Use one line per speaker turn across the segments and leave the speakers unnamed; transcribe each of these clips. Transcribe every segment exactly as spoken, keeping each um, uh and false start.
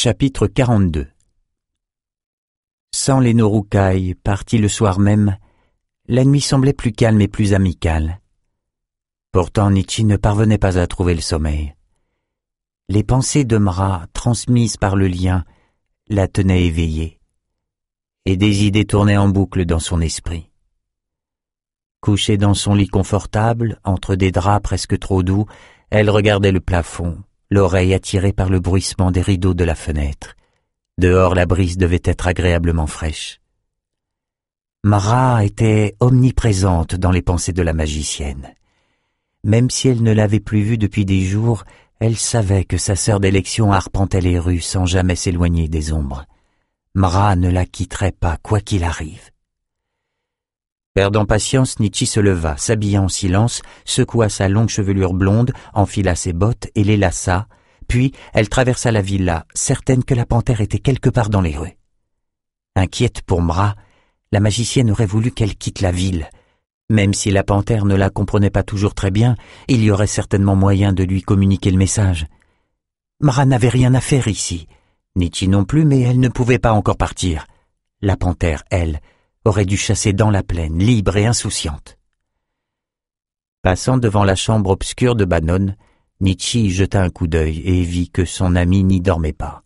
Chapitre quarante-deux. Sans les Noroucailles, partis le soir même, la nuit semblait plus calme et plus amicale. Pourtant Nietzsche ne parvenait pas à trouver le sommeil. Les pensées de Mra, transmises par le lien, la tenaient éveillée, et des idées tournaient en boucle dans son esprit. Couchée dans son lit confortable, entre des draps presque trop doux, elle regardait le plafond, l'oreille attirée par le bruissement des rideaux de la fenêtre. Dehors, la brise devait être agréablement fraîche. Mra était omniprésente dans les pensées de la magicienne. Même si elle ne l'avait plus vue depuis des jours, elle savait que sa sœur d'élection arpentait les rues sans jamais s'éloigner des ombres. Mra ne la quitterait pas, quoi qu'il arrive. Perdant patience, Nietzsche se leva, s'habilla en silence, secoua sa longue chevelure blonde, enfila ses bottes et les laça, puis elle traversa la villa, certaine que la panthère était quelque part dans les rues. Inquiète pour Mra, la magicienne aurait voulu qu'elle quitte la ville. Même si la panthère ne la comprenait pas toujours très bien, il y aurait certainement moyen de lui communiquer le message. Mra n'avait rien à faire ici, Nietzsche non plus, mais elle ne pouvait pas encore partir. La panthère, elle, aurait dû chasser dans la plaine, libre et insouciante. Passant devant la chambre obscure de Bannon, Nietzsche y jeta un coup d'œil et vit que son ami n'y dormait pas.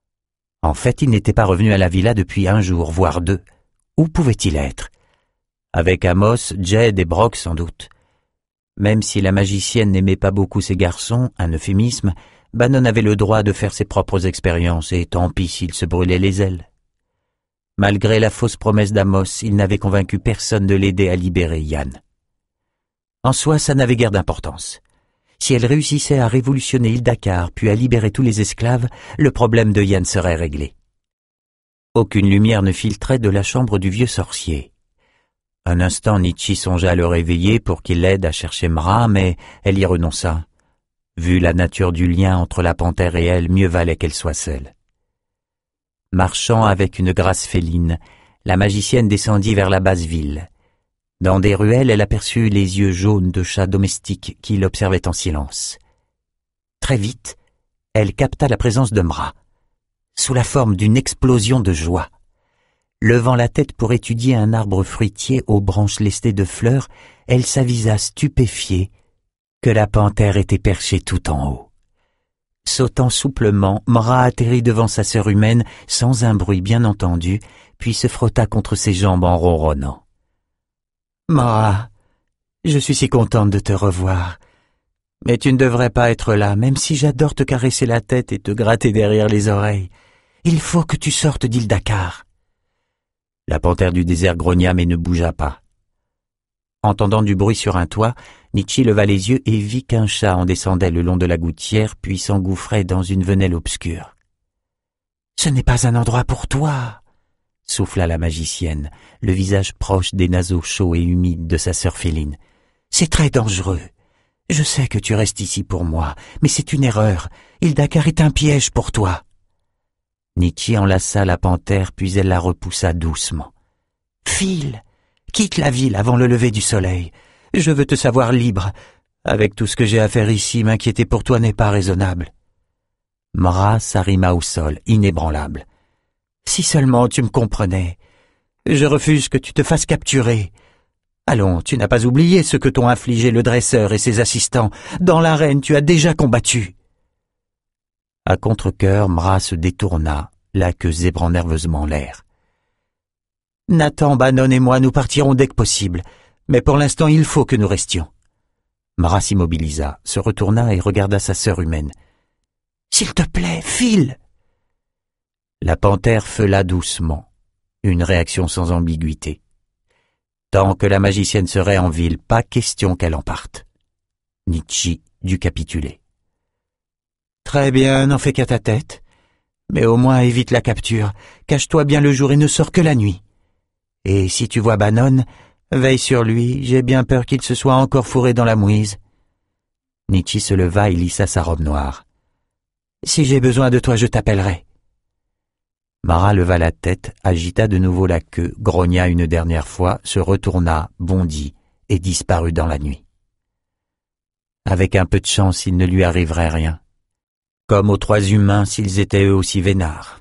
En fait, il n'était pas revenu à la villa depuis un jour, voire deux. Où pouvait-il être? Avec Amos, Jed et Brock sans doute. Même si la magicienne n'aimait pas beaucoup ses garçons, un euphémisme, Bannon avait le droit de faire ses propres expériences et tant pis s'il se brûlait les ailes. Malgré la fausse promesse d'Amos, il n'avait convaincu personne de l'aider à libérer Yann. En soi, ça n'avait guère d'importance. Si elle réussissait à révolutionner Ildakar puis à libérer tous les esclaves, le problème de Yann serait réglé. Aucune lumière ne filtrait de la chambre du vieux sorcier. Un instant, Nietzsche songea à le réveiller pour qu'il l'aide à chercher Mra, mais elle y renonça. Vu la nature du lien entre la panthère et elle, mieux valait qu'elle soit seule. Marchant avec une grâce féline, la magicienne descendit vers la basse ville. Dans des ruelles, elle aperçut les yeux jaunes de chats domestiques qui l'observaient en silence. Très vite, elle capta la présence de Mra, sous la forme d'une explosion de joie. Levant la tête pour étudier un arbre fruitier aux branches lestées de fleurs, elle s'avisa stupéfiée que la panthère était perchée tout en haut. Sautant souplement, Mra atterrit devant sa sœur humaine, sans un bruit bien entendu, puis se frotta contre ses jambes en ronronnant. « Mra, je suis si contente de te revoir. Mais tu ne devrais pas être là, même si j'adore te caresser la tête et te gratter derrière les oreilles. Il faut que tu sortes d'Ildakar. » La panthère du désert grogna mais ne bougea pas. Entendant du bruit sur un toit, Nietzsche leva les yeux et vit qu'un chat en descendait le long de la gouttière puis s'engouffrait dans une venelle obscure. « Ce n'est pas un endroit pour toi !» souffla la magicienne, le visage proche des naseaux chauds et humides de sa sœur féline. « C'est très dangereux. Je sais que tu restes ici pour moi, mais c'est une erreur. Ildakar est un piège pour toi. » Nietzsche enlaça la panthère puis elle la repoussa doucement. « File, quitte la ville avant le lever du soleil. Je veux te savoir libre. Avec tout ce que j'ai à faire ici, m'inquiéter pour toi n'est pas raisonnable. » Mra s'arrima au sol, inébranlable. « Si seulement tu me comprenais. Je refuse que tu te fasses capturer. Allons, tu n'as pas oublié ce que t'ont infligé le dresseur et ses assistants. Dans l'arène, tu as déjà combattu. » À contre-cœur, Mra se détourna, la queue zébrant nerveusement l'air. « Nathan, Bannon et moi, nous partirons dès que possible, mais pour l'instant, il faut que nous restions. » Mra s'immobilisa, se retourna et regarda sa sœur humaine. « S'il te plaît, file !» La panthère feula doucement, une réaction sans ambiguïté. Tant que la magicienne serait en ville, pas question qu'elle en parte. Nietzsche dut capituler. « Très bien, n'en fais qu'à ta tête. Mais au moins évite la capture, cache-toi bien le jour et ne sors que la nuit. Et si tu vois Bannon, veille sur lui, j'ai bien peur qu'il se soit encore fourré dans la mouise. » Nietzsche se leva et lissa sa robe noire. « Si j'ai besoin de toi, je t'appellerai. » Mra leva la tête, agita de nouveau la queue, grogna une dernière fois, se retourna, bondit et disparut dans la nuit. Avec un peu de chance, il ne lui arriverait rien. comme aux trois humains s'ils étaient eux aussi vénards.